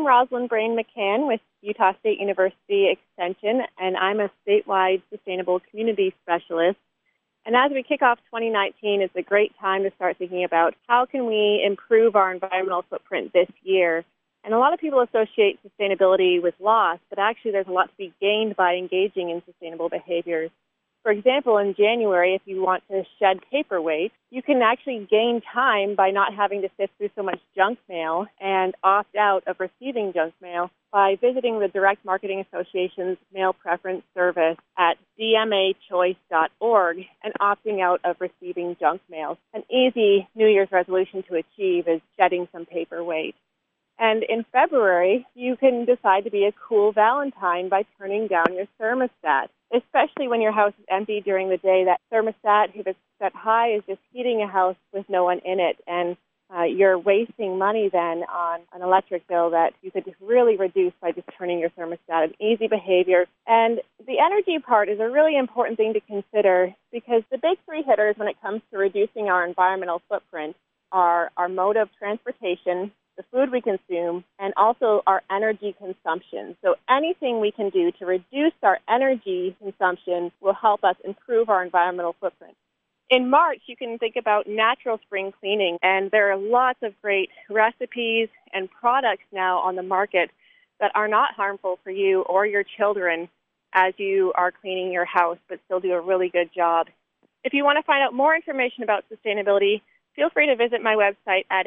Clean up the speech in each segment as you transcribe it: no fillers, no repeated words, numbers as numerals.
I'm Rosalind Brain McCann with Utah State University Extension, and I'm a statewide sustainable community specialist. And as we kick off 2019, it's a great time to start thinking about how can we improve our environmental footprint this year. And a lot of people associate sustainability with loss, but actually there's a lot to be gained by engaging in sustainable behaviors. For example, in January, if you want to shed paperweight, you can actually gain time by not having to sift through so much junk mail and opt out of receiving junk mail by visiting the Direct Marketing Association's mail preference service at dmachoice.org and opting out of receiving junk mail. An easy New Year's resolution to achieve is shedding some paperweight. And in February, you can decide to be a cool Valentine by turning down your thermostat, especially when your house is empty during the day. That thermostat, if it's set high, is just heating a house with no one in it. And you're wasting money then on an electric bill that you could just really reduce by just turning your thermostat. An easy behavior. And the energy part is a really important thing to consider because the big three hitters when it comes to reducing our environmental footprint are our mode of transportation, the food we consume, and also our energy consumption. So anything we can do to reduce our energy consumption will help us improve our environmental footprint. In March, you can think about natural spring cleaning, and there are lots of great recipes and products now on the market that are not harmful for you or your children as you are cleaning your house, but still do a really good job. If you want to find out more information about sustainability, feel free to visit my website at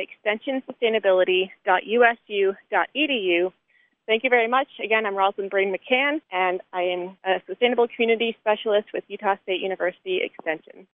extensionsustainability.usu.edu. Thank you very much. Again, I'm Rosalind Brain McCann, and I am a Sustainable Community Specialist with Utah State University Extension.